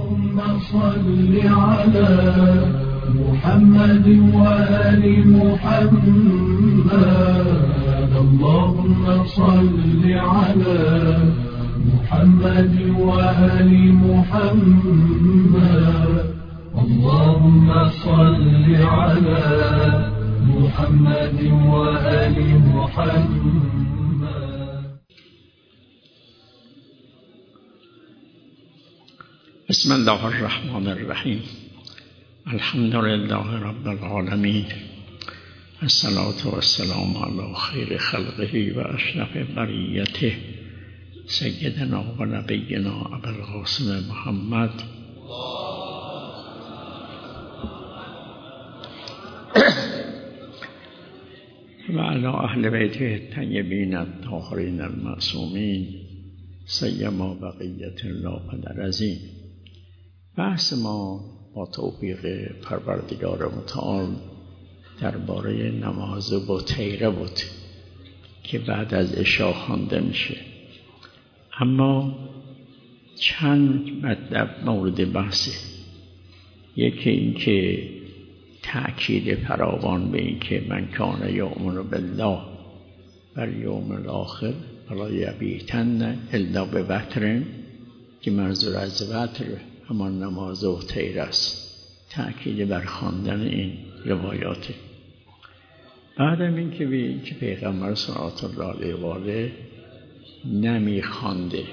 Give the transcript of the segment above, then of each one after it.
اللهم صل على محمد وآل محمد اللهم صل على محمد وآل محمد اللهم صل على محمد وآل محمد. بسم الله الرحمن الرحیم. الحمد لله رب العالمین. الصلاة والسلام على خیر خلقه و اشرف بریته سیدنا و نبینا ابوالقاسم محمد و علی اهل بیته الطیبین الطاهرین المعصومین سیما بقیت الله العظیم. بحث ما با توفیق پروردگار متعال درباره نماز بطیره بود که بعد از عشا خوانده میشه. اما چند مطلب مورد بحثه. یکی این که تأکید فراوان به این که من کان یؤمن بالله والیوم الاخر فلا یبیتن الا بوتر، که منظور از وتر همان نماز بطیره است. تأکید بر خواندن این روایاته. بعدم این که پیغمبر صلی الله علیه و آله نمیخوانده،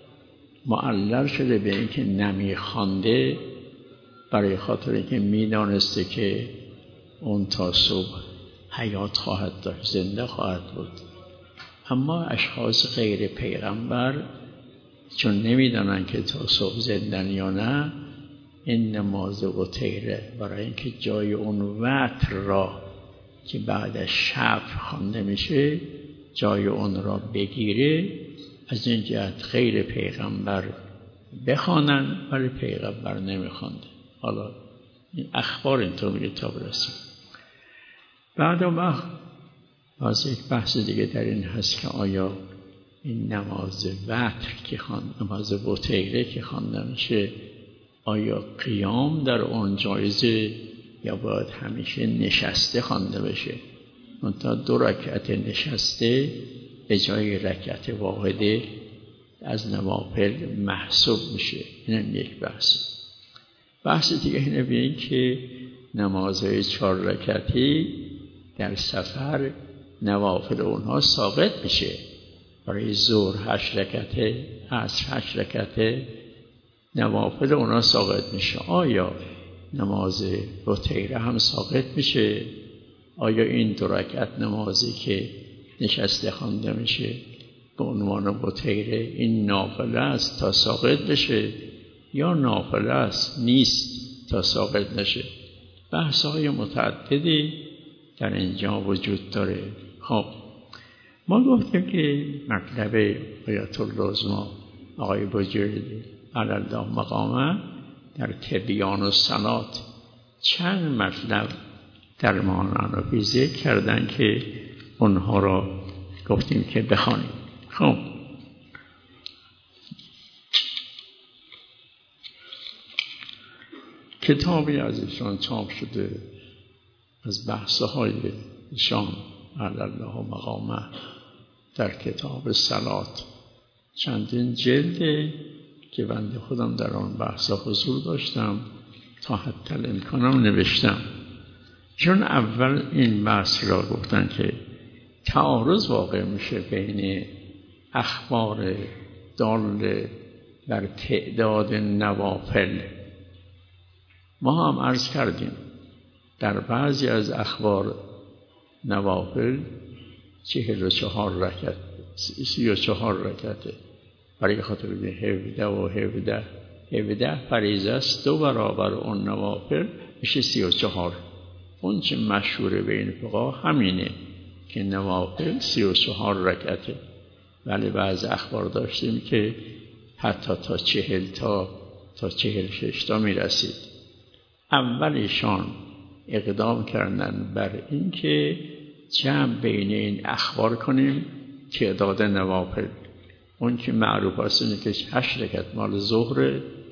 معلل شده به این که نمیخوانده برای خاطر اینکه میدانسته که اون تا صبح حیات خواهد داشت، زنده خواهد بود. اما اشخاص غیر پیغمبر چون نمیدانن که تا صبح زندن یا نه، این نماز بطیره برای اینکه جای اون وتر را که بعد از شب خوانده میشه جای اون را بگیره، از این جهت غیر پیغمبر بخوانن ولی پیغمبر نمیخوانده. حالا این اخبار اینطور میگه تا برسیم. بعد از یک بحث دیگه در این هست که آیا این نماز وتر که نماز بطیره که خوانده میشه آیا قیام در اون جایزه یا باید همیشه نشسته خوانده بشه؟ منتها 2 رکعت نشسته به جای رکعت واحده از نوافل محسوب میشه. اینم یک بحث دیگه اینه ببینید که نمازهای 4 رکعتی در سفر نوافل اونها ساقط میشه. برای ظهر 8 رکعته، عصر 8 رکعته نوافل اونها ساقط میشه. آیا نماز بطیره هم ساقط میشه؟ آیا این 2 رکعت نمازی که نشسته خوانده میشه به عنوان بطیره این نافله است تا ساقط بشه یا نافله است نیست تا ساقط نشه؟ بحث‌های متعددی در اینجا وجود داره. خب ما گفتیم که مطلب آیت العظمی آقای بجری علی الله مقامه در تبیان الصلاة چند مطلب در معنی ذکر کردن که اونها را گفتیم که بخوانیم. خب کتابی از ایشان چاپ شده از بحث‌های ایشان علی الله مقامه در کتاب صلات، چندین جلده که بنده خودم در آن بحثا حضور داشتم، تا حتی امکانم نوشتم. چون اول این بحث را گفتن که تعارض واقع میشه بین اخبار دال بر تعداد نوافل. ما هم عرض کردیم در بعضی از اخبار نوافل 44 رکعت 34 رکعته، برای خاطر 17 و 17 فریضه است، 2 برابر اون نوافل میشه 34. اون چه مشهوره بین فقها همینه که نوافل 34 رکعته، ولی بعض اخبار داشتیم که حتی تا 40 تا 46 تا میرسید. اولیشان اقدام کردن بر این که جمع بین این اخبار کنیم تعداد نوافل. اون که معروف است اینه که 8 رکعت مال ظهر،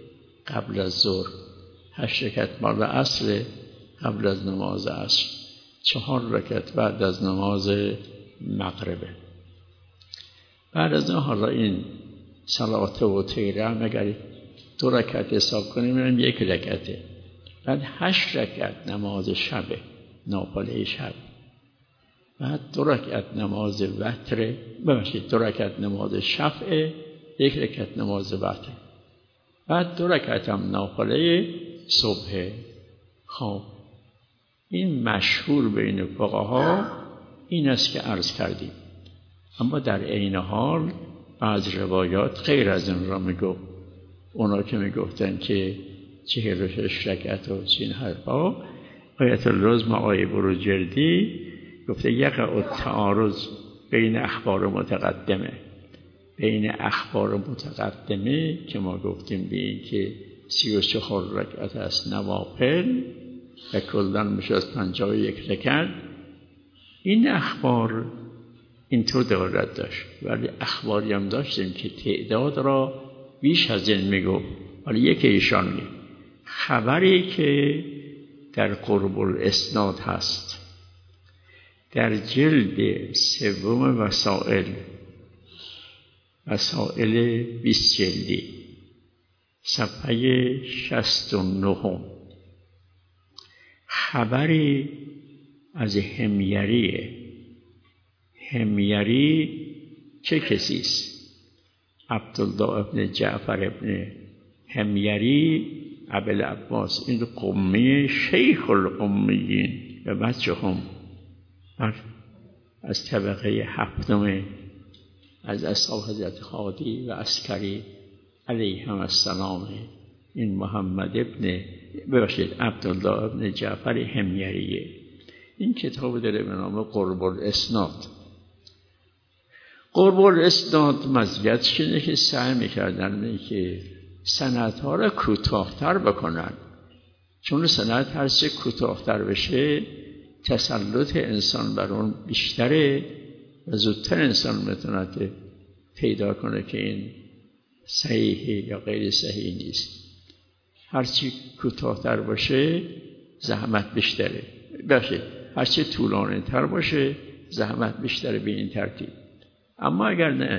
قبل از ظهر، 8 رکعت مال عصر قبل از نماز عصر، 4 رکعت بعد از نماز مغربه. بعد از اون حالا این صلات و تیره هم اگر 2 رکعت حساب کنیم اینم 1 رکعته. بعد 8 رکعت نماز شبه، نافله شب. بعد 2 رکعت نماز وتر، 2 رکعت نماز شفعه، 1 رکعت نماز وتر. بعد 2 رکعت هم نافله صبح. خب این مشهور بین فقها این است که عرض کردیم، اما در عین حال بعض روایات غیر از این را میگفت. اونا که میگفتن که 46 رکعت و چین حرفا، آیت الرزم آیه بروجردی گفته یقع التعارض بین اخبار متقدمه، بین اخبار متقدمه که ما گفتیم به این که 34 رکعت است نوافل و کلن میشه از 51 رکعت. این اخبار اینطور دارد داشت، ولی اخباری هم داشتیم که تعداد را بیش از این میگفت. ولی یکی ایشان میگه خبری که در قرب الاسناد هست در جلد 3 وسائل 20 جلدی صفحه 69 خبری از حمیری چه کسی است؟ عبدالله ابن جعفر ابن حمیری ابوالعباس، این قمی شیخ القمیین و بچه هم از طبقه 7 از اصحاب حضرت خادی و عسکری علیهم السلام. این محمد عبدالله ابن جعفر حمیریه. این کتاب داره به نام قرب الاسناد. قرب الاسناد مزیتش اینه که سعی میکردن که سندها را کوتاه‌تر بکنن، چون سند هر چه کوتاه‌تر بشه تسلط انسان بر اون بیشتره و زودتر انسان میتونه پیدا کنه که این صحیحه یا غیر صحیح نیست. هرچی کوتاه‌تر باشه زحمت بیشتره، هرچی طولانی تر باشه زحمت بیشتره به این ترتیب. اما اگر نه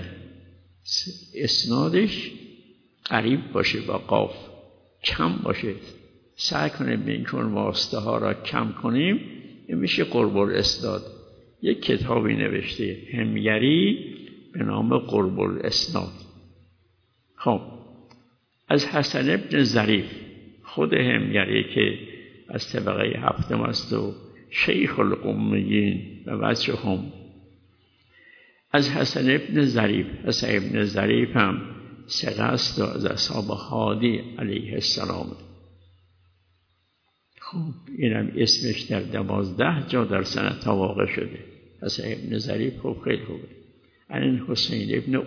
اسنادش قریب باشه با قاف، کم باشه، سعی کنیم به این کن واسطه ها را کم کنیم، این میشه قرب الاسناد. یک کتابی نوشته حمیری به نام قرب الاسناد. خب از حسن ابن ظریف، خود حمیری که از طبقه 7 است و شیخ القمیین و بچه هم، از حسن ابن ظریف، حسن ابن ظریف هم ثقه است و از اصحاب هادی علیه السلام. خب اینم اسمش در 12 جا در سندها واقع شده. حسن ابن ظریف خب خیلی خوبه. این حسین ابن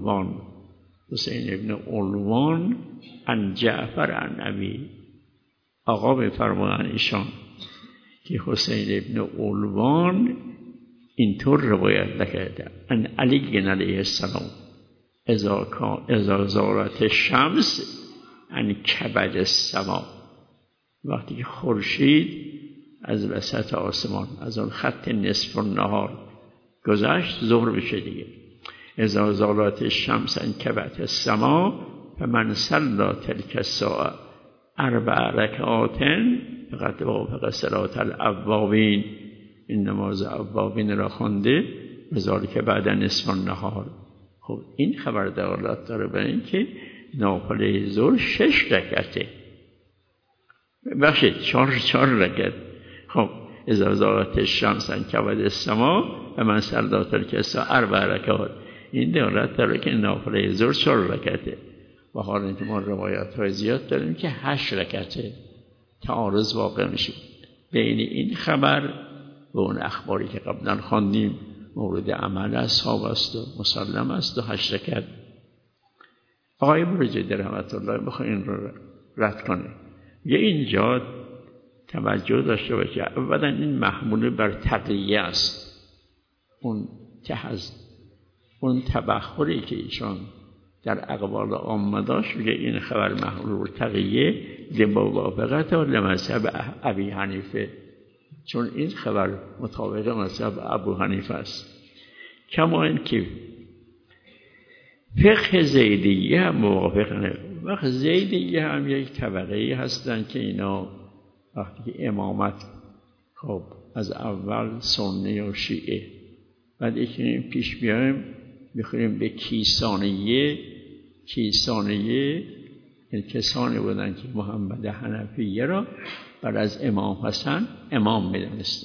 علوان عن جعفر عن ابی، آقا بفرمایند ایشان که حسین ابن علوان اینطور روایت نکرده ان علی علیه السلام اذا زالت الشمس عن کبد السما، وقتی که خورشید از وسط آسمان، از اون خط نصف النهار گذشت، ظهر بشه دیگه. اذا زالت الشمس عن کبد السما فمن صلی تلک الساعه 4 رکعات فقد وافق صلاة الاوابین، این نماز اوابین را خوانده، بذالک بعد نصف النهار. خب این خبر دلالت داره بر این که نافله ظهر 6 رکعته، 4 رکعت. خب اذا زالت الشمس عن کبد السما و من صلی تلک الساعه 4 رکعات، این دلالت داره که نافله ظهر 4 رکعته. و حالا اینکه ما روایت های زیاد داریم که 8 رکعته، تعارض واقع میشه بین این خبر و اون اخباری که قبلا خواندیم مورد عمل اصحاب است و مسلم است و 8 رکعت. آقای بروجردی رحمت الله بخواه این رو رد کنه. یه اینجا توجه داشته باشه، اولا این محمول بر تقیه است، اون تبخری که ایشان در اقوال عامداش میگه این خبر محمول تقیه لموافقت لمذهب ابی حنیفه، چون این خبر مطابق مذهب ابو حنیفه است. کما این که فقه زیدیه هم موافقه. وقت زیدیه هم یک طبقه هستن که اینا وقتی که امامت خب از اول سنی و شیعه، بعد یکی پیش بیایم میخوریم به کیسانیه یعنی کسانی بودن که محمد حنفیه را بعد از امام حسن امام میدونستن.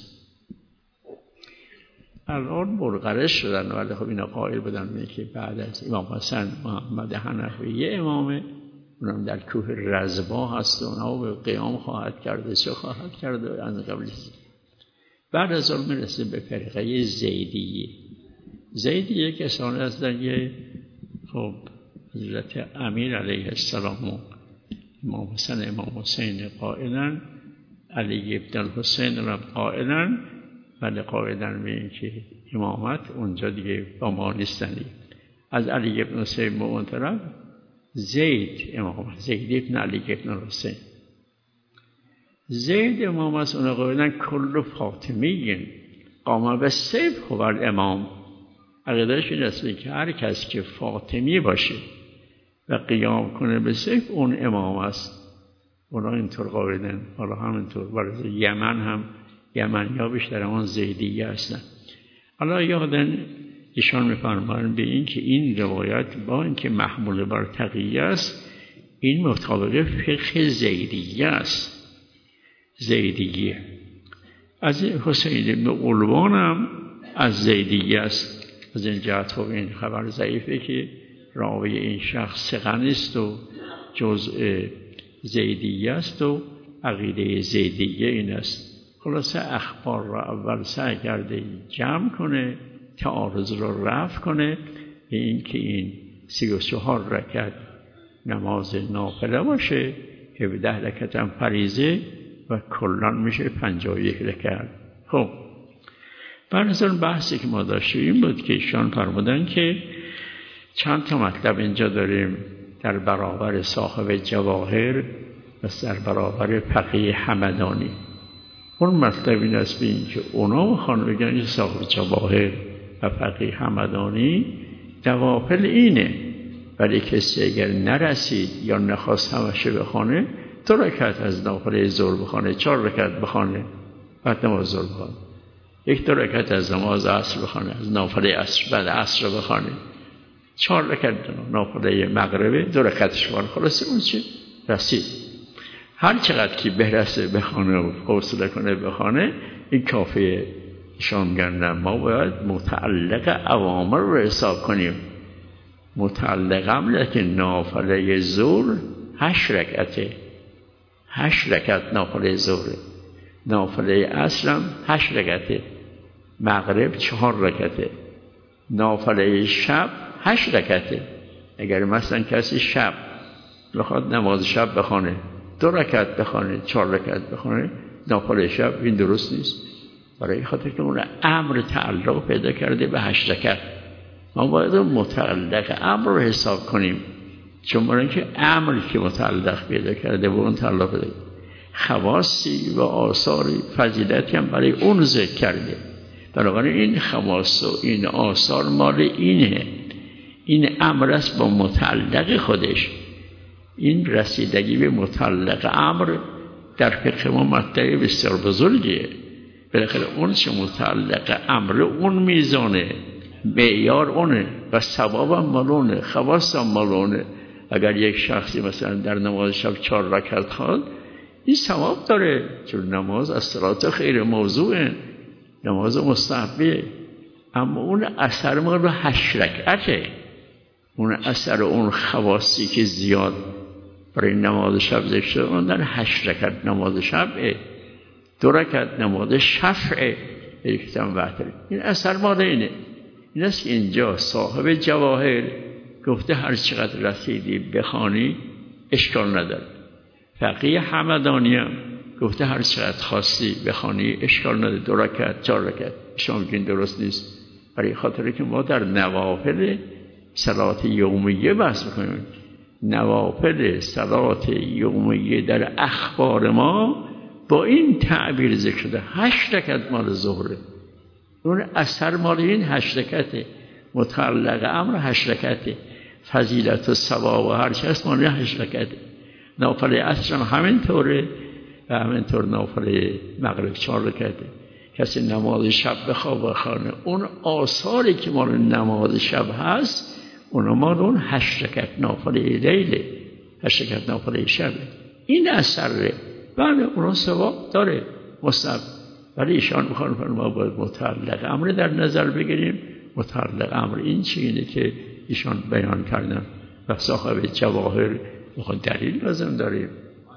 الان مرغرش شدن، ولی خب اینا قائل بودن که بعد از امام حسن محمد حنفیه امامه، اونم در کوه رزبا هست و اونها به قیام خواهد کرده، چه خواهد کرده از قبل. بعد از اون میرسه به فرقه زیدیه کسانی هستن که خب حضرت امیر علیه السلام و امام حسن امام حسین قائلن، علی ابن الحسین را قائلن، ولی قائلن به این که امامت اونجا دیگه با ما نیستن. از علی ابن حسین به اون طرف زید ابن علی ابن الحسین، زید امام است، اون قائلن کل فاطمیین قام به سیف هو الامام. عقیدهش این است که هر کس که فاطمی باشه و قیام کنه به سیف اون امام است. اونا اینطور قائلن. حالا همینطور برای یمن هم یمنی‌ها بیشتر اون زیدیه هستن. حالا یادن ایشان می‌فرمایند به این که این روایت با اینکه محمول بر تقیه است، این مطابق فقه زیدیه است. زیدیه از حسین بن علوان هم از زیدیه است. از این جهت خب این خبر ضعیفه که راوی این شخص ثقه نیست و جزء زیدیه است و عقیده زیدیه این است. خلاصه اخبار را اول سعی کرده جمع کنه، تعارض را رفع کنه، به این که این 34 رکعت نماز نافله باشه، 17 رکعت هم فریضه و کلان میشه 51 رکعت. خب بعد از اون بحثی که ما داشتیم این بود که ایشان فرمودن که چند تا مطلب اینجا داریم در برابر صاحب جواهر و در برابر فقیه همدانی. اون مطلب این است به این که اونا میخوان بگن صاحب جواهر و فقیه همدانی دوافل اینه، ولی کسی اگر نرسید یا نخواست همشه بخونه 2 رکعت از نافله ظهر بخونه، 4 رکعت بخونه، بعد نماز ظهر بخونه، 1-2 رکعت از نماز عصر بخونه، از نافله عصر بعد عصر بخونه، 4 رکعت نافله مغربه 2 رکعتش بخونه. خلاص اون چی رسید، هر چقدر که برسه بخونه و حوصله کنه بخونه این کافیه. شما میگن ما باید متعلق اوامر رو حساب کنیم. متعلق هم لیکن نافله ظهر 8 رکعته، 8 رکعت نافله ظهر، نافله عصر هم 8 رکعته، مغرب 4 رکعته، نافله شب 8 رکعته. اگر مثلا کسی شب بخواد نماز شب بخونه 2 رکعت بخونه، 4 رکعت بخونه نافله شب، این درست نیست. برای خاطر که اون امر تعلق پیدا کرده به 8 رکعت، ما باید متعلق امر رو حساب کنیم، چون برای اینکه امری که متعلق پیدا کرده به اون تعلق پیدا کرده، خواصی و آثاری فضیلتی هم برای اون ذکر کرده. بنابراین این خواص و این آثار مال اینه، این امر است با متعلق خودش. این رسیدگی به متعلق امر در فقه ما مطلب بسیار بزرگیه. بالاخره اون چه متعلق امر اون میزانه، معیار اونه و ثواب هم مالونه، خواص هم مالونه. اگر یک شخصی مثلا در نماز شب 4 رکعت خواد این ثواب داره، چون نماز از صلات خیر موضوعه، نماز مستحبه. اما اون اثر مال 8 رکعته، اون اثر اون خواصی که زیاد برای نماز شب ذکر شده اون در 8 رکعت نماز شبه، 2 رکعت نماز شفعه، یکتام وحده. این اثر مال اینه. این است که اینجا صاحب جواهر گفته هر چقدر رسیدی بخوانی اشکال نداره. فقیه همدانی هم گفته هر چقدر خواستی بخوانی اشکال نداره، 2 رکعت 4 رکعت. شما میگین درست نیست، برای خاطر که ما در نوافل صلات یومیه بحث میکنیم. نوافل صلات یومیه در اخبار ما با این تعبیر ذکر شده. 8 رکعت مال ظهره، اون اثر مال این 8 رکعته، متعلق امر 8 رکعته، فضیلت و ثواب و هر چی هست مال 8 رکعته. نوافل عصر هم همینطوره و همینطور نوافل مغرب 4 رکعته. کسی نماز شب بخواب بخوانه، اون آثاری که مال نماز شب هست اون مال اون 8 رکعت نافله لیله، 8 رکعت نافله شبه. این اثره، بله اون ثواب داره مستحب، ولی ایشان میخوان ما باید متعلق امر در نظر بگیریم. متعلق امر این چیه که ایشان بیان کردن و صاحب جواهر میخوان دلیل لازم داریم.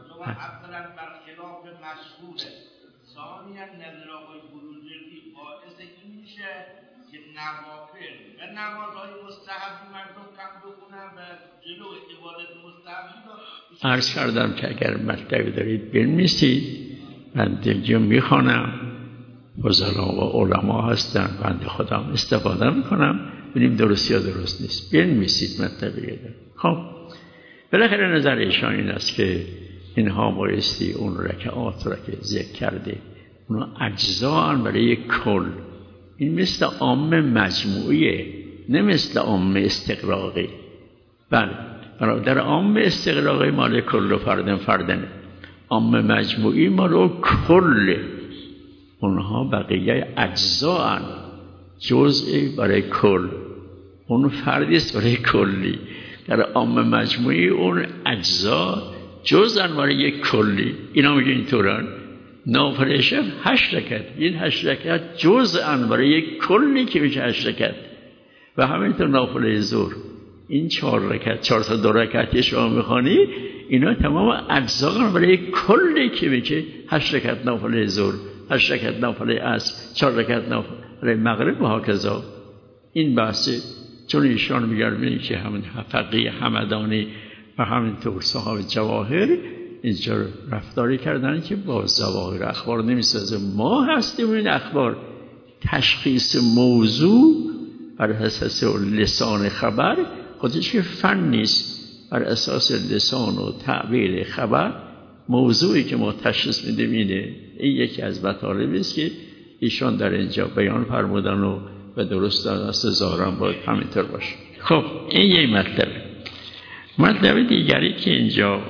نمازهای مستحبی مردم کم بخونن و جلو عبادت مستحبی عرض کردم که اگر مطلبی دارید بنویسید، من اینجا میخوانم، فضلا و علما هستن، بنده خودم استفاده میکنم، ببینیم درست یا درست نیست. بنویسید مطلبی دارید. خب بالاخره نظر ایشان این است که اینها بایستی اون رکعات را که ذکر کرده اونها اجزاء برای کل. این مثل عام مجموعیه، نه مثل عام استقراقی. بله در عام استقراقی مال کل فردن فردنه، عام مجموعی مال کل. اونها بقیه اجزاءن، جزئی برای کل، اون فردیست برای کلی. در عام مجموعی اون اجزا جزءن برای یک کلی. اینا میگه اینطورن. نافله شب 8 رکعت، این 8 رکعت جزءاً برای یک کلی که میشه 8 رکعت. و همینطور نافله ظهر، این 4 رکعت، 4 تا 2 رکعتی شما میخوانی، اینا تمام اجزاء برای یک کلی که میشه 8 رکعت نافله ظهر، 8 رکعت نافله عصر، 4 رکعت نافله مغرب و هکذا. این بحثه. چون ایشان میگن که همین فقیه همدانی و همینطور صاحب جواهر اینجا رفتاری کردن که با ظواهر اخبار نمیسازه. ما هستیم این اخبار. تشخیص موضوع بر اساس لسان خبر خودش که فن نیست. بر اساس لسان و تعبیر خبر موضوعی که ما تشخیص میدیم اینه. این یکی از مطالبی است که ایشان در اینجا بیان فرمودن و درست است، ظاهرا باید همینطور باشه. خب این یک مطلب دیگری که اینجا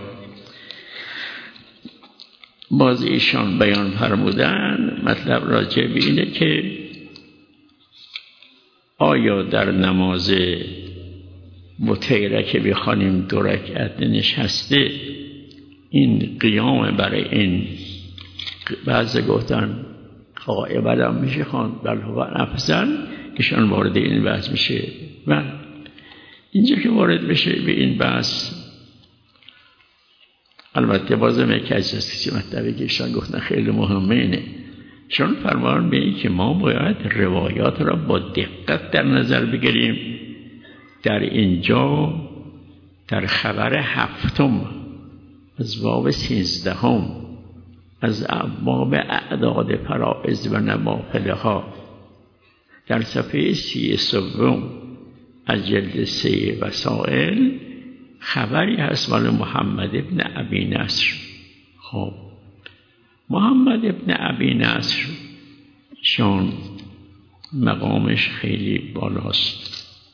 باز ایشان بیان فرمودن، مطلب راجع به اینه که آیا در نماز متیره که بخوانیم 2 رکعت نشسته این قیام برای این بعضی گفتن قائم هم میشه خواند، بل هو افضل، کهشان وارد این بحث میشه. و اینجا که وارد بشه به این بحث، البته بازم یک از مطلبی که ایشان گفتن خیلی مهمه اینه. چون فرمان به این که ما باید روایات را با دقت در نظر بگیریم. در اینجا در خبر 7 از باب 13 از باب اعداد فرائض و نوافلها در صفحه 33 از جلد 3 وسائل خبری هست مال محمد ابن ابی نصر. خب محمد ابن ابی نصر چون مقامش خیلی بالاست،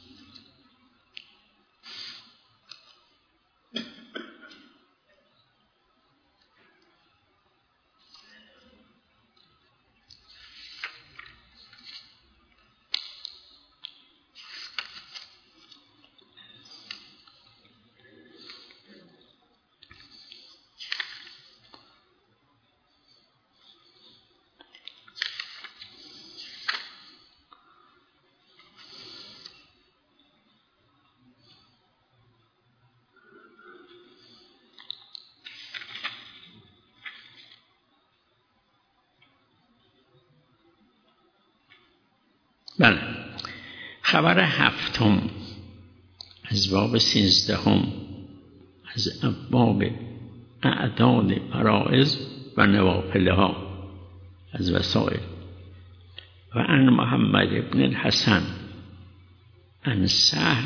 بله خبر 7 از باب 13 از باب اعداد فرائض و نوافلها از وسائل. و عن محمد ابن الحسن عن سهل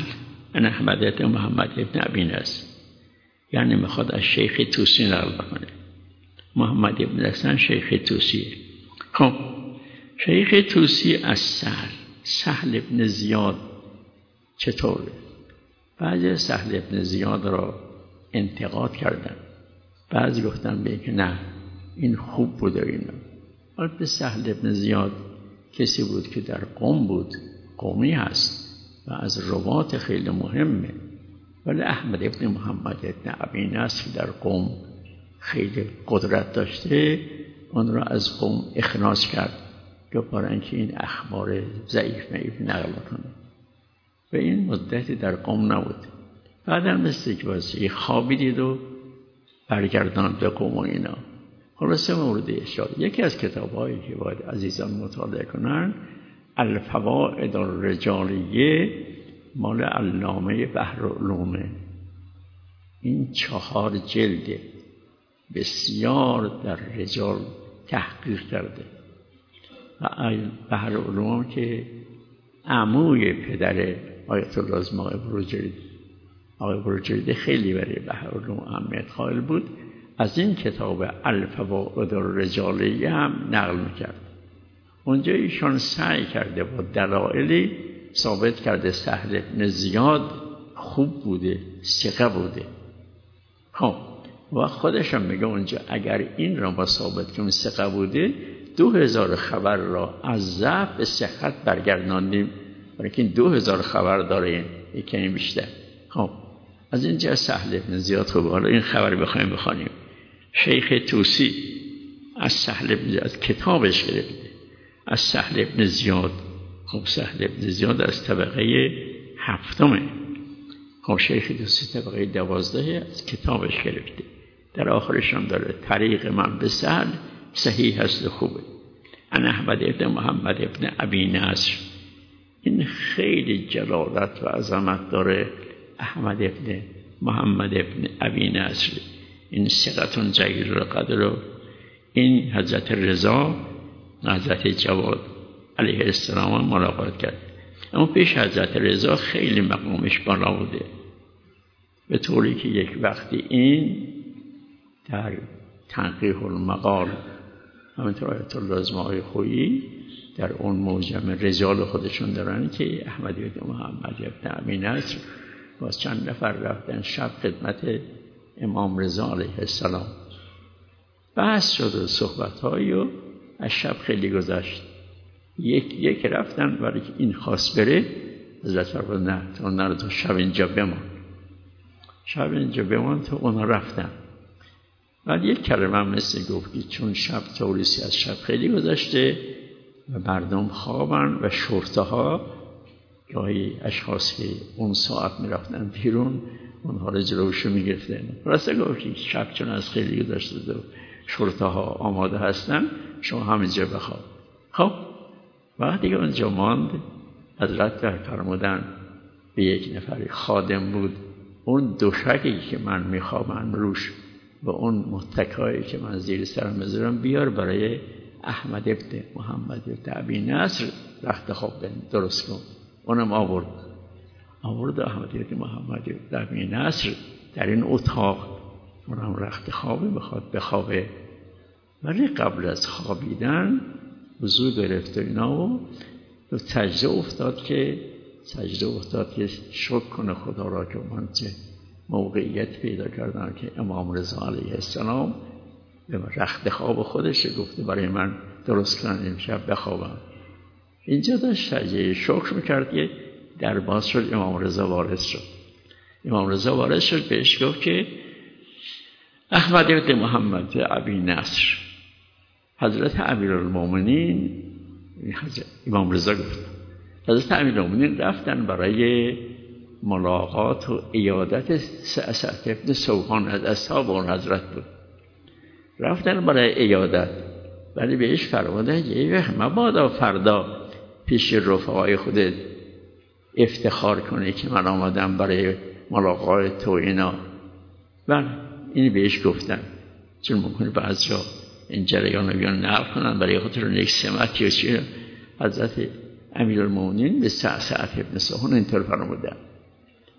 ان احمد بن محمد بن ابی نصر، یعنی میخواد از شیخ طوسی نقل بکنه. محمد بن نصر شیخ طوسیه. خب شیخ طوسی از سهل بن زیاد چطوره؟ بعضی سهل بن زیاد را انتقاد کردن، بعضی گفتن به که نه این خوب بود و اینا. البته سهل بن زیاد کسی بود که در قم بود، قومی هست و از روات خیلی مهمه، ولی احمد ابن محمد ابن ابی نصر در قم خیلی قدرت داشته، اون را از قم اخراج کرد که برای اینکه این اخبار ضعیف نقل کنه و این مدتی در قم نبود. بعدا مثل که واسه خوابی دید و برگردان به قم و اینا. خلاصه مورد اشاره یکی از کتاب‌هایی که باید عزیزان مطالعه کنن الفوائد الرجالیه مال علامه بحرالعلومه. این 4 جلده، بسیار در رجال تحقیق کرده و بحرالعلوم که عموی پدر آیت الله ازماعی بروجردی، آقای بروجردی خیلی برای بحرالعلوم اهمیت قائل بود، از این کتاب الفوائد الرجالیه هم نقل میکرد. اونجا ایشان سعی کرده با دلایلی ثابت کرده سهل بن زیاد خوب بوده، ثقه بوده. خب و خودش هم میگه اونجا اگر این را ما ثابت کنیم ثقه بوده، 2000 خبر را از ضعف به صحت برگرداندیم، برای که این 2000 خبر داره، یکی بیشتر. خب از اینجا سهل بن زیاد خوبه. حالا این خبر بخوایم بخوانیم. شیخ طوسی از سهل بن زیاد کتابش گرفته، از سهل بن زیاد. خب سهل بن زیاد از طبقه 7. خب شیخ طوسی طبقه 12 از کتابش گرفته. در آخرش هم داره طریق من به سهل صحیح هست، خوبه. ان احمد بن محمد بن ابی نصر، این خیلی جلالت و عظمت داره. احمد بن محمد بن ابی نصر این ثقة جلیل القدر. این حضرت رضا حضرت جواد علیه السلام ملاقات کرد، اما پیش حضرت رضا خیلی مقامش بالا بوده، به طوری که یک وقتی این در تنقیح المقال همینطور آیت الله ازماعی خویی در اون موجم رجال خودشون دارن که احمد بن محمد بن ابی نصر با چند نفر رفتن شب خدمت امام رضا علیه السلام، بحث شد و صحبت‌هایی و از شب خیلی گذشت. یک رفتن برای که این خواست بره، حضرت فرمود نه تو نرو، تو شب اینجا بمان، تو اونا رفتن. بعد یک کلمه هم مثل گفت که چون شب توریسی از شب خیلی گذشته و مردم خوابن و شرطه‌ها گاهی اشخاص که اون ساعت میرفتن بیرون اونها رو جلوشو میگرفتن. راسته گفت که شب چون از خیلی گذشته و شرطه‌ها آماده هستن، شما همینجا بخواب. خب وقتی که اونجا ماند، حضرت فرمودن به یک نفر خادم بود، اون دوشکی که من میخوابم روش و اون متکایی که من زیر سرم بذارم بیار برای احمد ابن محمد ابن ابی نصر رخت خواب درست کن. اونم آورد احمد ابن محمد ابن ابی نصر در این اتاق، اونم رخت خوابه بخواد بخوابه. ولی قبل از خوابیدن وضو گرفت و اینا و سجده افتاد که شکر کنه خدا را که من چه موقعیت پیدا کردم که امام رضا علیه السلام به رخت خواب خودش گفته برای من درست کنن امشب بخوابم. اینجا داشت سجده شکر میکرد که در باز شد. امام رضا وارد شد بهش گفت که احمد بن محمد ابی نصر، حضرت امیرالمومنین، امام رضا گفت حضرت امیرالمومنین رفتن برای ملاقات و عیادت سعد بن سوحان، از اصحاب اون حضرت بود، رفتن برای عیادت. ولی بهش فرمودن یه وقت مبادا فردا پیش رفقای خودت افتخار کنی که من آمدم برای ملاقات تو اینا. بله اینی بهش گفتن، چون ممکنه بعض جا این جریان رو بیان نقل کنن برای خاطر یک سمت یا چی. حضرت امیرالمومنین به سعد بن سوحان اینطور فرمودن.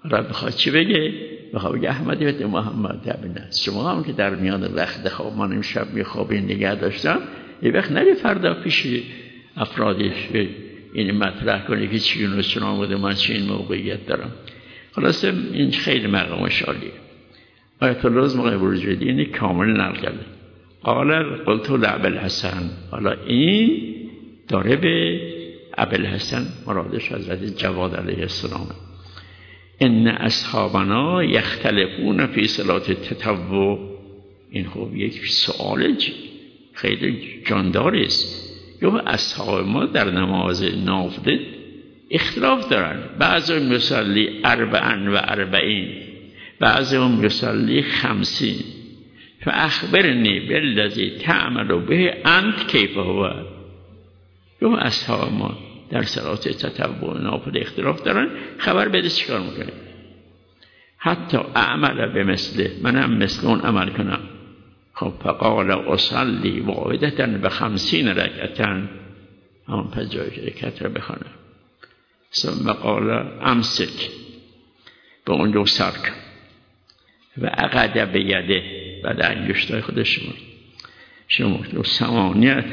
حالا بخواد چی بگه؟ بخواد بگه احمد ابن محمد ابن است. شما هم که در میان وقت خواب من امشب میخوابین نگه داشتم، یه وقت نری فردا پیش افرادش این مطرح کنی که چی اونو چنان بوده، من چی این موقعیت دارم. خلاصه این خیلی مقامش عالیه. آیت الله از موقع بروجردی اینی کامل نقل کرده. قلت لابوالحسن، حالا این داره به ابوالحسن مرادش حضرت جواد علیه السلام، ان اصحابنا یختلفون فی صلاة التطوع. این خب یک سؤال خیلی جانداری است. یا اصحاب ما در نماز نافله اختلاف دارن، بعضی میصلی 44، بعضی میصلی 50. فاخبرنی بالذی تعمل به انت کیف هو. یا اصحاب ما در صلات تطوع نافله اختلاف دارن، خبر بده چیکار میکنه. حتی اعمل به مثله، منم مثل اون عمل کنم. خب فقال اصلی واحدة ب50 رکعة، همون پنجاه رکعت را بخوانم. ثم قال امسک، به اون رو سر کن و عقد به یده، بعد انگشتای خودش شما رو 8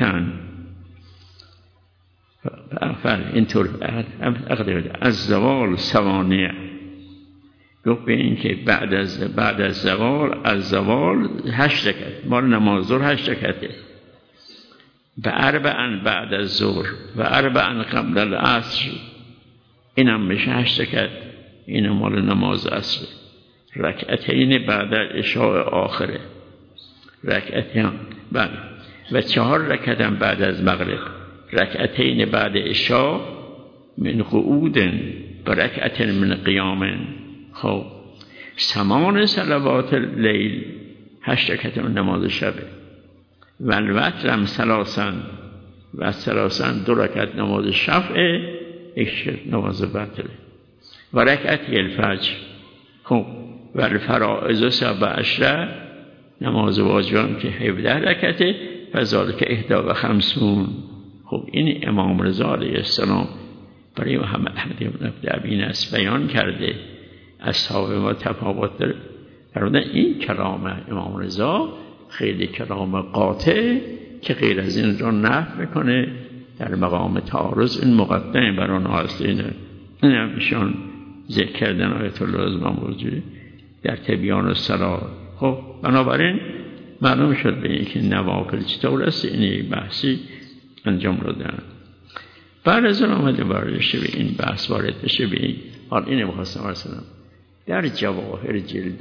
اینطور از زوال 8. گفت به این که بعد از زوال 8 رکعت، مال نماز ظهر 8 رکعته. به 4 بعد از ظهر و 4 قبل العصر، اینم میشه 8 رکعت، این مال نماز عصر. رکعتین بعد عشاء آخره، رکعتین بعد و 4 رکعت بعد از مغرب، رکعتین بعد عشاء من قعود و رکعت من قیام. خب 8 صلوات لیل، 8 رکعت نماز شبه. و الوترم 3 و 3 2 رکعت نماز شفعه، 1 نماز وتره. و رکعتی الفجر. خب و الفرائض 17، نماز واجبان که 17 رکعته، و ذالک 51. خب این امام رضا علیه السلام برای محمد احمد بن عبد ابی نصر بیان کرده. اصحاب ما تفاوت داره. در این کلام امام رضا خیلی کلام قاطع که غیر از این را نفی میکنه. در مقام تعارض این مقدمه بر آن هست. این هم ایشان ذکر کردن آیت الله از موجود در تبیان الصلاة. خب بنابراین معلوم شد به این که نوافل چطور است. این بحثی انجام دادن. بعد از اون آمده بارشه به این بحث وارد بشه به این حال. اینه بخواستم ارسلم در جواهر جلد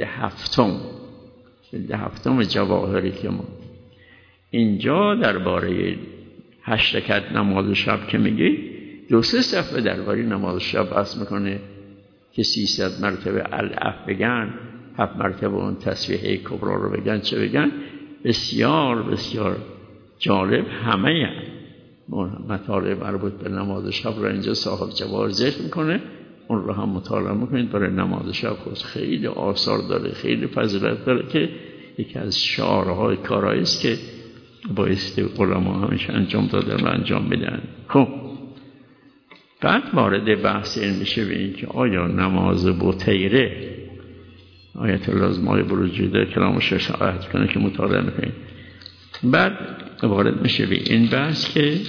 7 جواهری که ما اینجا درباره 8 رکعت نماز شب که میگه 2-3 صفحه درباره نماز شب بحث میکنه که 300 مرتبه الاف بگن، 7 مرتبه اون تسبیحه کبرا رو بگن، چه بگن. بسیار بسیار جالب. همه مطالب مربوط به نماز شب رو اینجا صاحب جواهر ذکر میکنه. اون رو هم مطالعه میکنید. برای نماز شب خود خیلی آثار داره، خیلی فضیلت داره که یکی از شعارهای کارهایی است که بایستی علما همیشه انجام دادن و انجام میدن. خب بعد وارد بحث این میشه به این که آیا نماز بطیره، آیت الله از ماه بروجیده کلامش اشارت کنه که مطالعه میکنید. بعد وارد میشه به این بحث که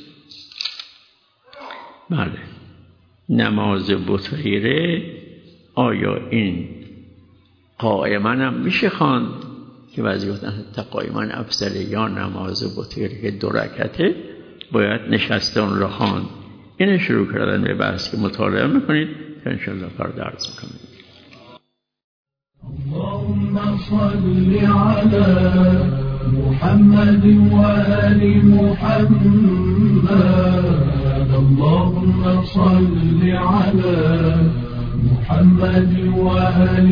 بله نماز بطیره آیا این قائما هم میشه خواند که بعضی گفتن حتی قائما افضل، یا نماز بطیره که 2 رکعته باید نشسته اون رو خواند. این شروع کردن به بحث که مطالعه میکنید که انشاءالله فردا عرض میکنید. اللهم صل على محمد وآل محمد. اللهم صل على محمد وآل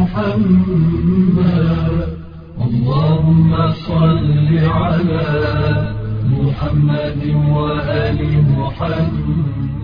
محمد. اللهم صل على محمد وآل محمد.